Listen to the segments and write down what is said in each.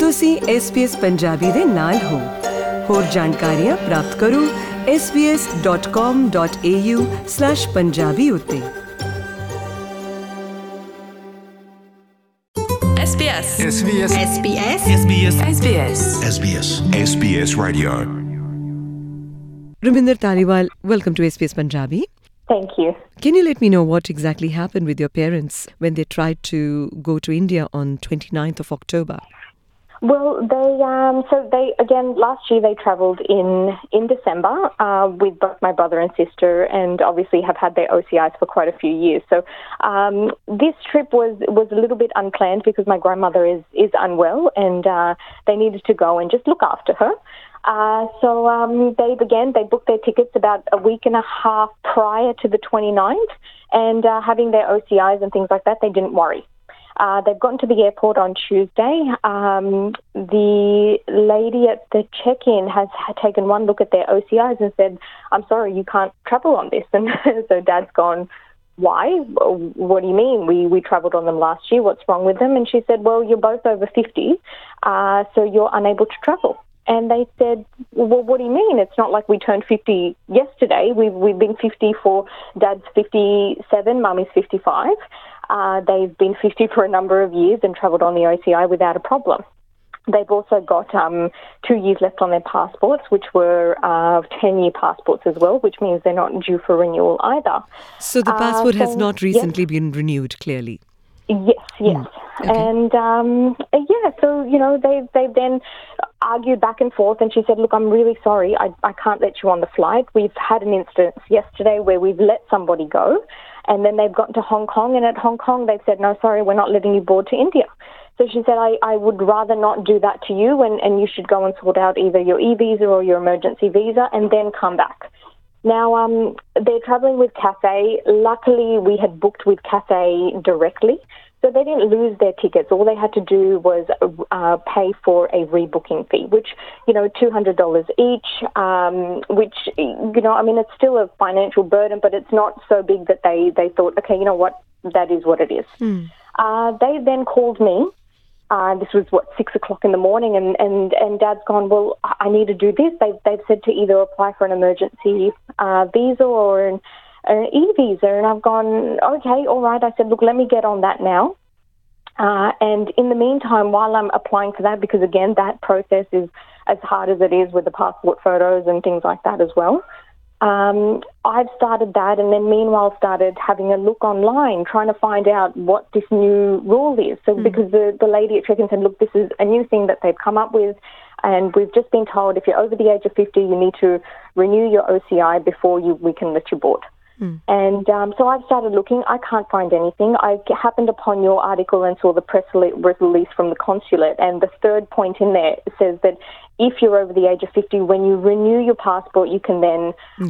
ਤੁਸੀਂ SBS ਪੰਜਾਬੀ ਦੇ ਨਾਲ ਹੋ। ਹੋਰ ਜਾਣਕਾਰੀਆਂ ਪ੍ਰਾਪਤ ਕਰੋ sbs.com.au/punjabi ਉੱਤੇ। SBS SBS SBS SBS SBS SBS SBS Radio. Raminder Taliwal, welcome to SBS Punjabi. Thank you. Can you let me know what exactly happened with your parents when they tried to go to India on 29th of October? Well, they again last year they travelled in December with both my brother and sister, and obviously have had their OCIs for quite a few years. So this trip was a little bit unplanned because my grandmother is unwell, and they needed to go and just look after her. So they booked their tickets about a week and a half prior to the 29th, and having their OCIs and things like that, they didn't worry. They've gotten to the airport on Tuesday. The lady at the check-in had taken one look at their OCIs and said, "I'm sorry, you can't travel on this." And so Dad's gone, "Why? What do you mean? We travelled on them last year. What's wrong with them?" And she said, "Well, you're both over 50, so you're unable to travel." And they said, "Well, what do you mean? It's not like we turned 50 yesterday. We've been 50 for Dad's 57, Mum is 55. They've been 50 for a number of years and travelled on the OCI without a problem." They've also got 2 years left on their passports, which were 10-year passports as well, which means they're not due for renewal either. So the passport has not recently been renewed, clearly. Yes. Okay. And so they then argued back and forth, and she said, "Look, I'm really sorry, I can't let you on the flight. We've had an instance yesterday where we've let somebody go, and then they've gotten to Hong Kong, and at Hong Kong they've said, 'No, sorry, we're not letting you board to India.' So she said, I would rather not do that to you, and you should go and sort out either your e-visa or your emergency visa and then come back." Now, they're travelling with Cathay. Luckily, we had booked with Cathay directly, so they didn't lose their tickets. All they had to do was pay for a rebooking fee, which, $200 each, which, it's still a financial burden, but it's not so big that they thought, okay, you know what, that is what it is. They then called me. This was 6 o'clock in the morning, and Dad's gone, "Well, I need to do this." They've said to either apply for an emergency visa or an e-visa, and I've gone, "Okay, all right." I said, "Look, let me get on that now." And in the meantime, while I'm applying for that, because again, that process is as hard as it is with the passport photos and things like that as well, I've started that, and then meanwhile started having a look online, trying to find out what this new rule is. So because the lady at check-in said, "Look, this is a new thing that they've come up with, and we've just been told if you're over the age of 50, you need to renew your OCI before we can let you board." And so I've started looking. I can't find anything. I happened upon your article and saw the press release from the consulate, and the third point in there says that if you're over the age of 50, when you renew your passport, you can then,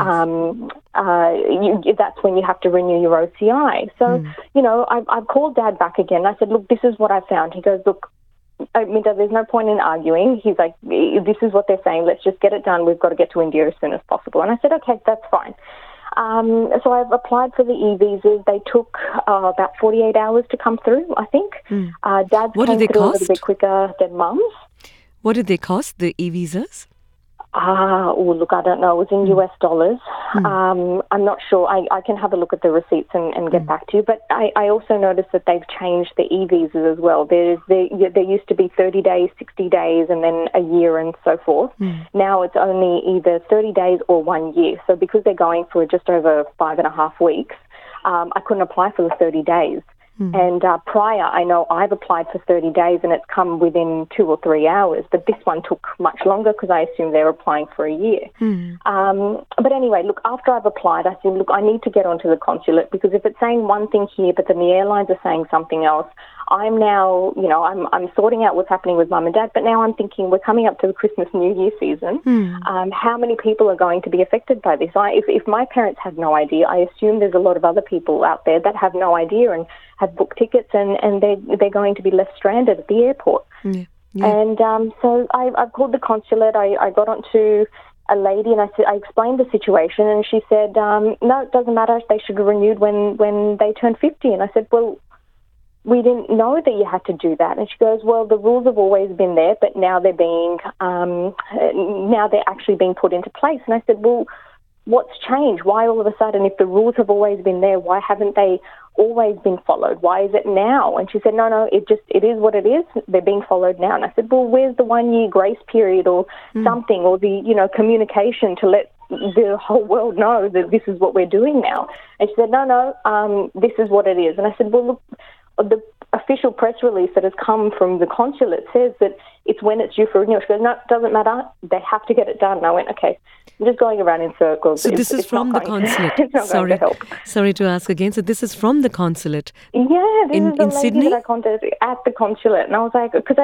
that's when you have to renew your OCI. So, I've called Dad back again. I said, "Look, this is what I found." He goes, "Look, Minda, there's no point in arguing." He's like, "This is what they're saying. Let's just get it done. We've got to get to India as soon as possible." And I said, "Okay, that's fine." So I've applied for the e-visas. They took about 48 hours to come through, I think. Dad's What did came they through cost? a little bit quicker than Mum's. What did they cost, the e-visas? Look, I don't know. It was in US dollars. I'm not sure. I can have a look at the receipts and get back to you. But I also noticed that they've changed the e-visas as well. There used to be 30 days, 60 days, and then a year and so forth. Now it's only either 30 days or 1 year. So because they're going for just over 5.5 weeks, I couldn't apply for the 30 days. And prior, I know I've applied for 30 days and it's come within 2 or 3 hours, but this one took much longer because I assumed they're applying for a year. But anyway, look, after I've applied, I said, "Look, I need to get onto the consulate, because if it's saying one thing here, but then the airlines are saying something else, I'm now, I'm sorting out what's happening with Mum and Dad, but now I'm thinking we're coming up to the Christmas New Year season. How many people are going to be affected by this? If my parents had no idea, I assume there's a lot of other people out there that have no idea and have booked tickets, and they're going to be left stranded at the airport." And so I've called the consulate. I got onto a lady and I explained the situation, and she said, "No, it doesn't matter. They should have renewed when they turned 50. And I said, "Well, we didn't know that you had to do that. And she goes, well, the rules have always been there, but now they're actually being put into place. And I said, well, what's changed? Why all of a sudden, if the rules have always been there, why haven't they always been followed? Why is it now? And she said, no, it is what it is. They're being followed now. And I said, well, where's the 1 year grace period or something, or the, communication to let the whole world know that this is what we're doing now? And she said, no, this is what it is. And I said, well, look, the official press release that has come from the consulate says that it's when it's due for renewal. She goes, no, it doesn't matter. They have to get it done. And I went, okay, I'm just going around in circles. So this is from the consulate. It's not going to help. Sorry to ask again. So this is from the consulate. Yeah, this is the in lady Sydney? that I contacted at the consulate, and I was like, because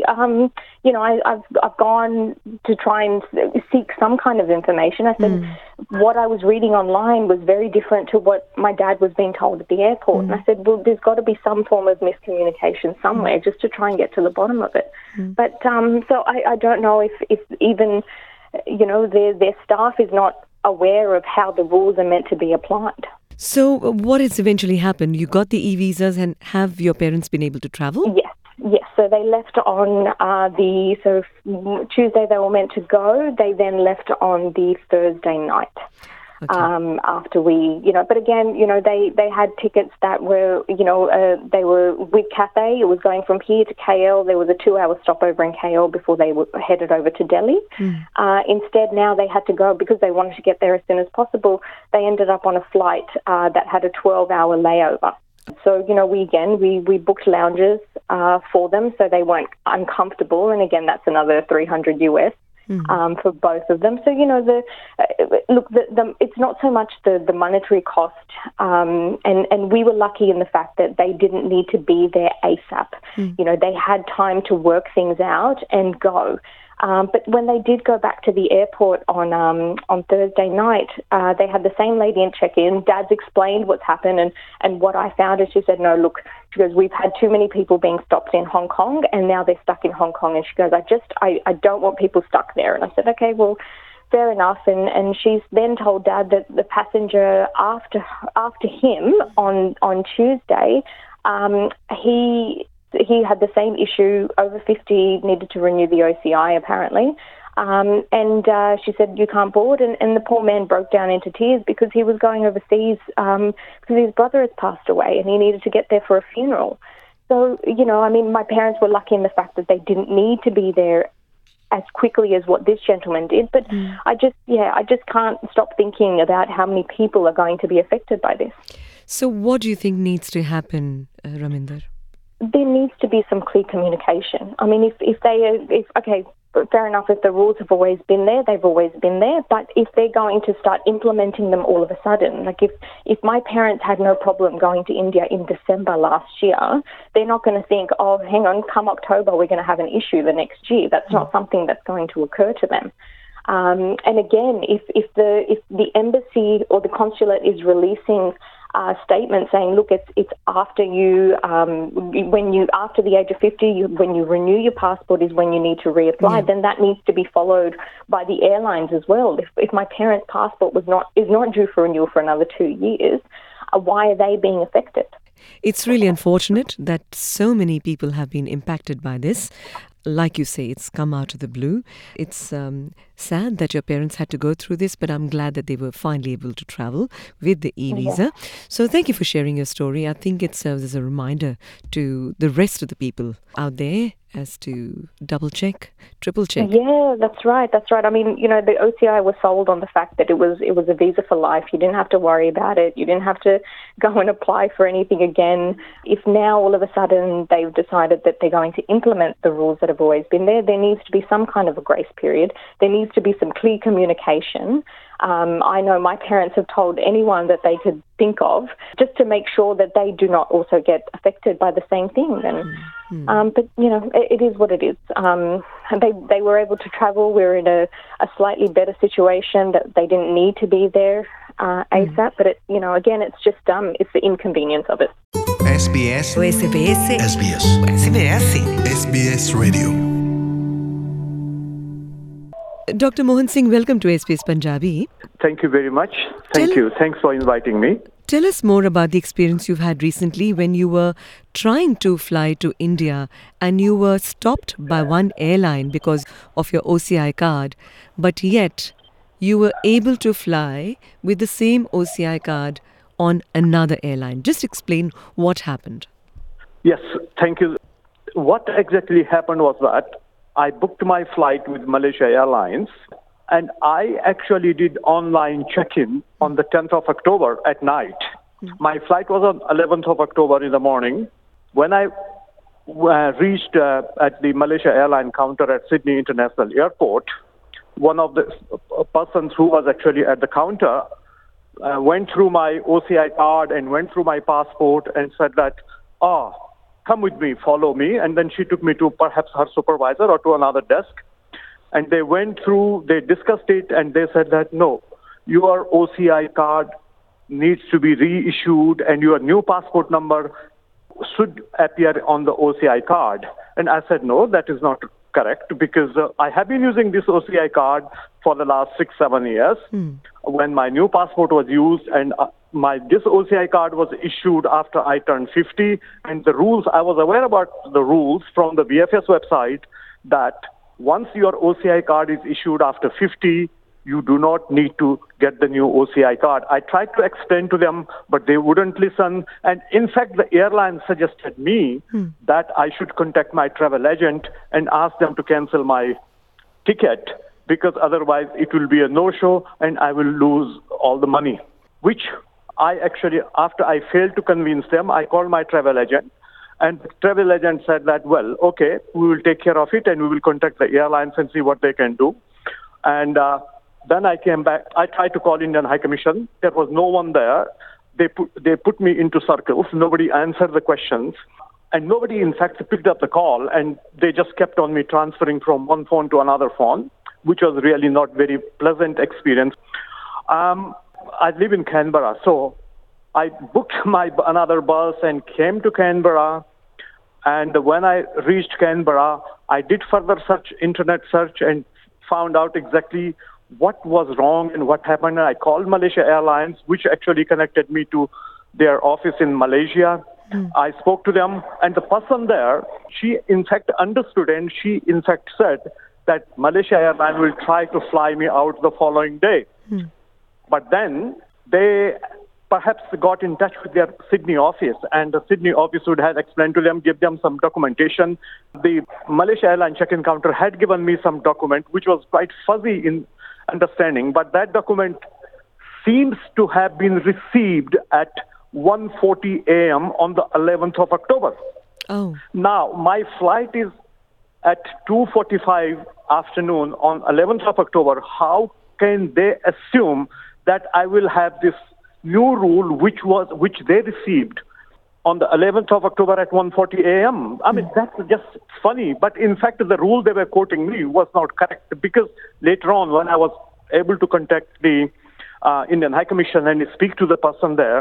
I've gone to try and seek some kind of information. I said what I was reading online was very different to what my dad was being told at the airport, and I said, well, there's got to be some form of miscommunication somewhere, just to try and get to the bottom of it. But so I don't know if even their staff is not aware of how the rules are meant to be applied. So what has eventually happened? You got the e-visas, and have your parents been able to travel? Yes. So they left on Tuesday they were meant to go. They then left on the Thursday night. Okay. After we, but again, they had tickets that were, they were with Cathay. It was going from here to KL. There was a 2-hour stopover in KL before they were headed over to Delhi. Instead, now they had to go because they wanted to get there as soon as possible. They ended up on a flight that had a 12-hour layover. So, we booked lounges for them so they weren't uncomfortable. And again, that's another $300 US. For both of them. So, it's not so much the monetary cost, and we were lucky in the fact that they didn't need to be there ASAP. They had time to work things out and go. But when they did go back to the airport on Thursday night, they had the same lady in check-in. Dad's explained what's happened, and what I found is she said, no, look, she goes, we've had too many people being stopped in Hong Kong, and now they're stuck in Hong Kong. And she goes, I don't want people stuck there. And I said, okay, well, fair enough. And she's then told Dad that the passenger after him on Tuesday, he had the same issue, over 50, needed to renew the OCI apparently. And she said, you can't board. And the poor man broke down into tears because he was going overseas because his brother has passed away and he needed to get there for a funeral. So, my parents were lucky in the fact that they didn't need to be there as quickly as what this gentleman did. But I just can't stop thinking about how many people are going to be affected by this. So what do you think needs to happen, Raminder? There needs to be some clear communication. I mean, fair enough, if the rules have always been there, they've always been there. But if they're going to start implementing them all of a sudden, like if my parents had no problem going to India in December last year, they're not going to think, oh, hang on, come October, we're going to have an issue the next year. That's not something that's going to occur to them. And again, if the embassy or the consulate is releasing statement saying, look, it's after you, after the age of 50, when you renew your passport is when you need to reapply, then that needs to be followed by the airlines as well. If my parents' passport is not due for renewal for another 2 years, why are they being affected? It's really unfortunate that so many people have been impacted by this. Like you say, it's come out of the blue. It's sad that your parents had to go through this, but I'm glad that they were finally able to travel with the e-visa. Yeah. So thank you for sharing your story. I think it serves as a reminder to the rest of the people out there as to double check, triple check. Yeah, that's right. I mean, the OCI was sold on the fact that it was a visa for life. You didn't have to worry about it. You didn't have to go and apply for anything again. If now all of a sudden they've decided that they're going to implement the rules that have always been there needs to be some kind of a grace period. There needs to be some clear communication. I know my parents have told anyone that they could think of just to make sure that they do not also get affected by the same thing. And but it is what it is. They were able to travel. We're in a slightly better situation that they didn't need to be there ASAP. But again, it's just it's the inconvenience of it. SBS Radio. Dr. Mohan Singh, welcome to SBS Punjabi. Thank you very much. Thank you. Thanks for inviting me. Tell us more about the experience you've had recently when you were trying to fly to India and you were stopped by one airline because of your OCI card, but yet you were able to fly with the same OCI card on another airline. Just explain what happened. Yes, thank you. What exactly happened was that I booked my flight with Malaysia Airlines, and I actually did online check-in on the 10th of October at night. My flight was on 11th of October in the morning. When I reached at the Malaysia Airline counter at Sydney International Airport, one of the persons who was actually at the counter went through my OCI card and went through my passport and said that, come with me, follow me. And then she took me to perhaps her supervisor or to another desk. And they went through, they discussed it, and they said that, no, your OCI card needs to be reissued and your new passport number should appear on the OCI card. And I said, no, that is not correct, because I have been using this OCI card for the last 6-7 years. When my new passport was used, and this OCI card was issued after I turned 50, and the rules, I was aware about the rules from the VFS website that once your OCI card is issued after 50, you do not need to get the new OCI card. I tried to explain to them, but they wouldn't listen. And in fact, the airline suggested me that I should contact my travel agent and ask them to cancel my ticket, because otherwise it will be a no-show and I will lose all the money. Which I actually, after I failed to convince them, I called my travel agent. And the travel agent said that, well, okay, we will take care of it and we will contact the airlines and see what they can do. And then I came back. I tried to call Indian High Commission. There was no one there. They put me into circles. Nobody answered the questions. And nobody, in fact, picked up the call. And they just kept on me transferring from one phone to another phone, which was really not very pleasant experience. I live in Canberra, so I booked another bus and came to Canberra. And when I reached Canberra, I did further internet search, and found out exactly what was wrong and what happened. And I called Malaysia Airlines, which actually connected me to their office in Malaysia. I spoke to them, and the person there, she in fact understood, and she in fact said that Malaysia Airlines will try to fly me out the following day. But then they perhaps got in touch with their Sydney office, and the Sydney office would have explained to them, give them some documentation. The Malaysia Airlines check-in counter had given me some document, which was quite fuzzy in understanding, but that document seems to have been received at 1:40 a.m. on the 11th of October. Oh. Now, my flight is at 2:45 afternoon on 11th of October. How can they assume that I will have this new rule which they received on the 11th of October at 1:40 a.m.? I mean, that's just funny. But in fact, the rule they were quoting me was not correct, because later on, when I was able to contact the Indian High Commission and speak to the person there,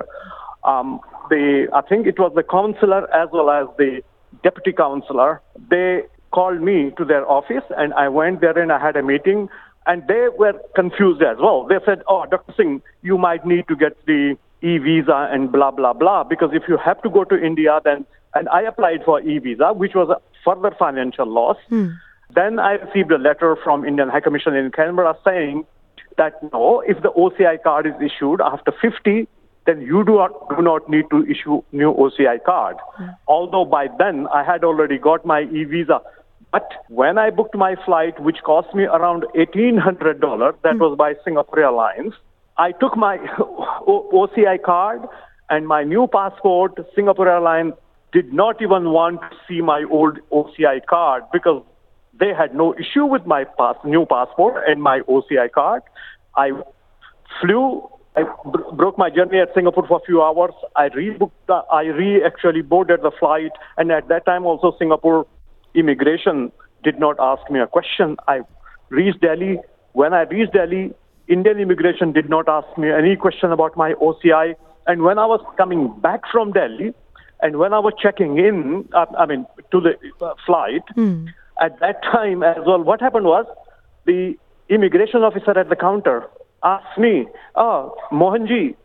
I think it was the councillor as well as the deputy councillor, they called me to their office, and I went there and I had a meeting. And they were confused as well. They said, Dr. Singh, you might need to get the e-visa and blah, blah, blah, because if you have to go to India, then, and I applied for e-visa, which was a further financial loss. Then I received a letter from Indian High Commission in Canberra saying that, no, if the OCI card is issued after 50, then you do not need to issue new OCI card. Although by then I had already got my e-visa. But when I booked my flight, which cost me around $1,800, that was by Singapore Airlines, I took my OCI card and my new passport. Singapore Airlines did not even want to see my old OCI card, because they had no issue with my new passport and my OCI card. I flew. I broke my journey at Singapore for a few hours. I actually boarded the flight, and at that time also Singapore immigration did not ask me a question. I reached Delhi. When I reached Delhi, Indian immigration did not ask me any question about my OCI. And when I was coming back from Delhi, and when I was checking in, to the flight, at that time as well, what happened was the immigration officer at the counter asked me, Mohanji,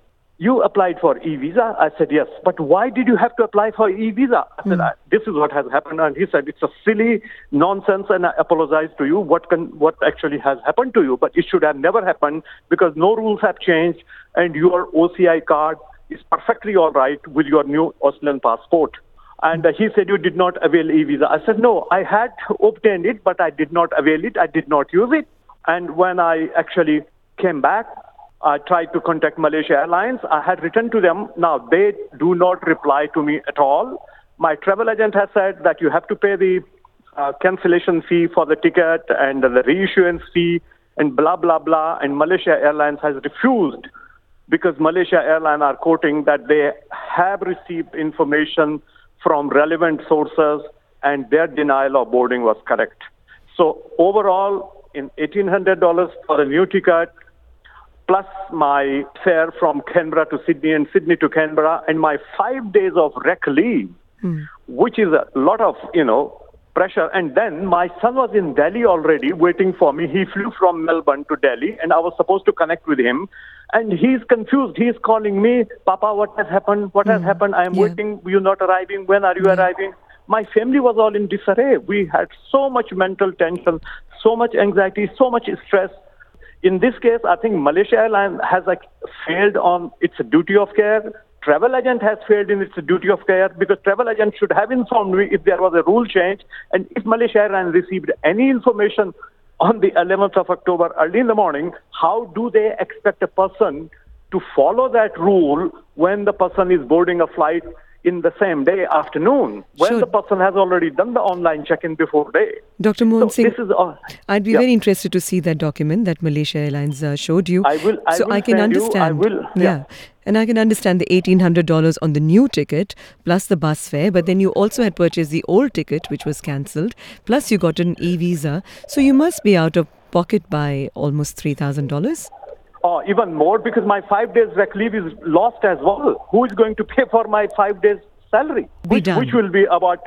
you applied for e-visa? I said, yes. But why did you have to apply for e-visa? I said, this is what has happened. And he said, it's a silly nonsense, and I apologize to you. What actually has happened to you? But it should have never happened because no rules have changed, and your OCI card is perfectly all right with your new Australian passport. And he said, you did not avail e-visa. I said, no, I had obtained it, but I did not avail it. I did not use it. And when I actually came back, I tried to contact Malaysia Airlines. I had written to them. Now, they do not reply to me at all. My travel agent has said that you have to pay the cancellation fee for the ticket and the reissuance fee and blah, blah, blah. And Malaysia Airlines has refused because Malaysia Airlines are quoting that they have received information from relevant sources and their denial of boarding was correct. So overall, in $1,800 for a new ticket, plus my fare from Canberra to Sydney and Sydney to Canberra, and my 5 days of rec leave, which is a lot of, pressure. And then my son was in Delhi already waiting for me. He flew from Melbourne to Delhi, and I was supposed to connect with him. And he's confused. He's calling me, Papa, what has happened? What has happened? I am waiting. You're not arriving. When are you arriving? My family was all in disarray. We had so much mental tension, so much anxiety, so much stress. In this case, I think Malaysia Airlines has failed on its duty of care. Travel agent has failed in its duty of care because travel agent should have informed me if there was a rule change. And if Malaysia Airlines received any information on the 11th of October early in the morning, how do they expect a person to follow that rule when the person is boarding a flight in the same day afternoon, when the person has already done the online check-in before day? Dr. Mohan Singh, I'd be Yeah. very interested to see that document that Malaysia Airlines showed you. I will can send you. understand. I will. Yeah. And I can understand the $1,800 on the new ticket plus the bus fare, but then you also had purchased the old ticket, which was cancelled, plus you got an e-visa. So you must be out of pocket by almost $3,000. Or even more, because my 5 days rec leave is lost as well. Who is going to pay for my 5 days salary? Which will be about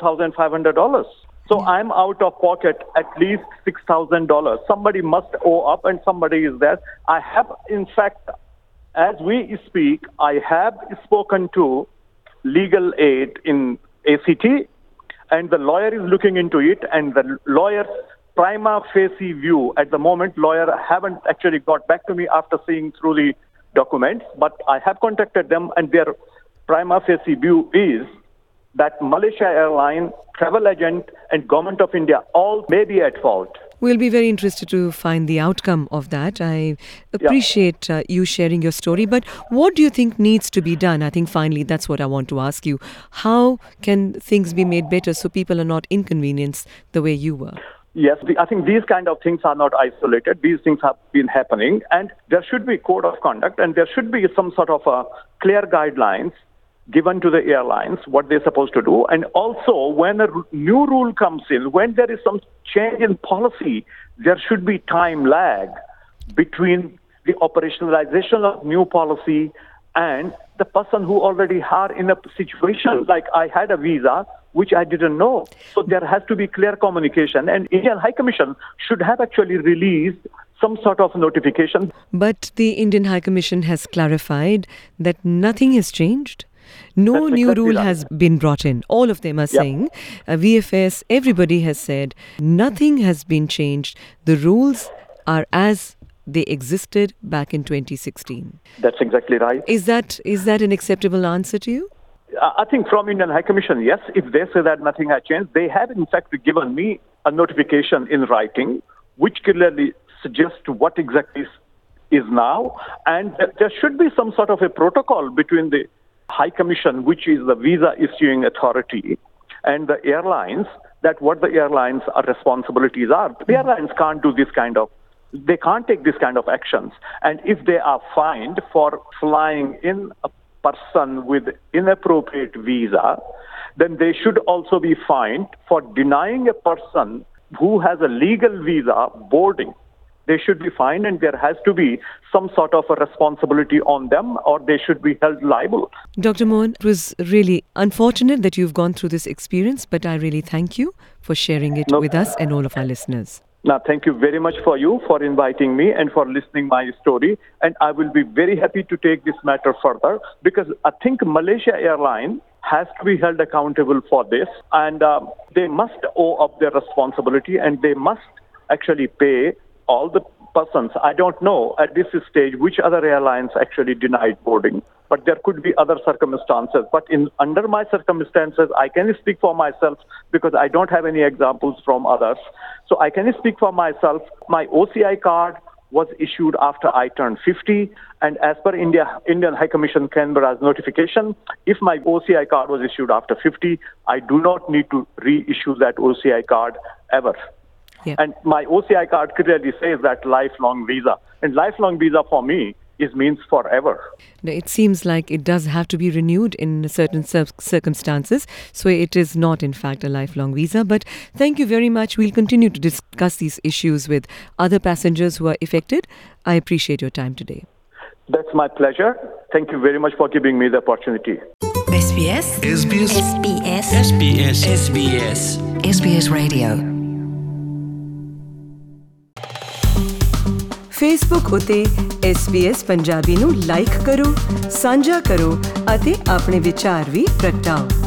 $2,500. So I'm out of pocket at least $6,000. Somebody must owe up and somebody is there. I have, in fact, as we speak, I have spoken to legal aid in ACT, and the lawyer is looking into it, and the lawyer's prima facie view at the moment, lawyer haven't actually got back to me after seeing through the documents, but I have contacted them, and their prima facie view is that Malaysia Airlines, travel agent, and Government of India all may be at fault. We'll be very interested to find the outcome of that. I appreciate you sharing your story, but what do you think needs to be done? I think finally that's what I want to ask you. How can things be made better so people are not inconvenienced the way you were? Yes, I think these kind of things are not isolated. These things have been happening, and there should be code of conduct, and there should be some sort of clear guidelines given to the airlines, what they're supposed to do. And also, when a new rule comes in, when there is some change in policy, there should be time lag between the operationalization of new policy and the person who already are in a situation like I had a visa, which I didn't know. So there has to be clear communication, and Indian High Commission should have actually released some sort of notification. But the Indian High Commission has clarified that nothing has changed. No That's new exactly rule right. has been brought in. All of them are saying, VFS, everybody has said, nothing has been changed. The rules are as they existed back in 2016. That's exactly right. Is that an acceptable answer to you? I think from Indian High Commission, yes, if they say that nothing has changed, they have in fact given me a notification in writing, which clearly suggests what exactly is now. And there should be some sort of a protocol between the High Commission, which is the visa issuing authority, and the airlines, that what the airlines' responsibilities are. The airlines can't do this kind of, they can't take this kind of actions. And if they are fined for flying in a person with inappropriate visa, then they should also be fined for denying a person who has a legal visa boarding. They should be fined, and there has to be some sort of a responsibility on them, or they should be held liable. Dr. Mohan, it was really unfortunate that you've gone through this experience, but I really thank you for sharing it with us and all of our listeners. Now, thank you very much for you for inviting me and for listening my story. And I will be very happy to take this matter further because I think Malaysia Airlines has to be held accountable for this, and they must owe up their responsibility, and they must actually pay all the persons. I don't know at this stage which other airlines actually denied boarding, but there could be other circumstances. But under my circumstances, I can speak for myself because I don't have any examples from others. So I can speak for myself. My OCI card was issued after I turned 50, and as per Indian High Commission Canberra's notification, if my OCI card was issued after 50, I do not need to reissue that OCI card ever. Yeah. And my OCI card clearly says that lifelong visa, and lifelong visa for me means forever. It seems like it does have to be renewed in certain circumstances. So it is not, in fact, a lifelong visa. But thank you very much. We'll continue to discuss these issues with other passengers who are affected. I appreciate your time today. That's my pleasure. Thank you very much for giving me the opportunity. SBS Radio Facebook ਉਤੇ SBS Punjabi ਨੂੰ like ਕਰੋ, ਸਾਂਝਾ ਕਰੋ ਅਤੇ ਆਪਣੇ ਵਿਚਾਰ ਵੀ ਪ੍ਰਗਟਾਓ।